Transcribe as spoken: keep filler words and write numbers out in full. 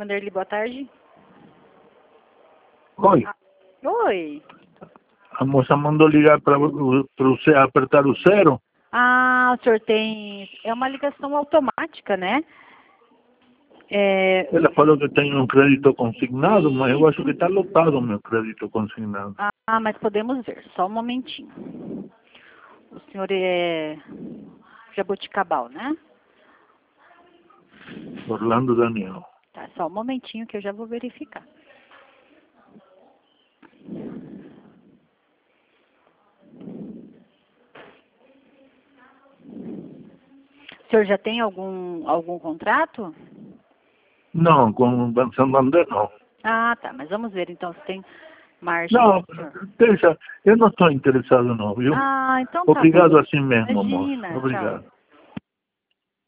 Vanderlei, boa tarde. Oi, Oi. a moça mandou ligar para você apertar o zero. Ah, o senhor tem... É uma ligação automática, né? É... Ela falou que tem um crédito consignado, mas eu acho que está lotado o meu crédito consignado. Ah, mas podemos ver. Só um momentinho. O senhor é Jaboticabal, né? Orlando Daniel. Tá, só um momentinho que eu já vou verificar. O senhor já tem algum, algum contrato? Não, com o Banco Santander não. Ah, tá. Mas vamos ver então se tem margem. Não, pro senhor. deixa, eu não estou interessado não, viu? Ah, então tá Obrigado bom. assim mesmo, moço. Imagina, Obrigado. tchau.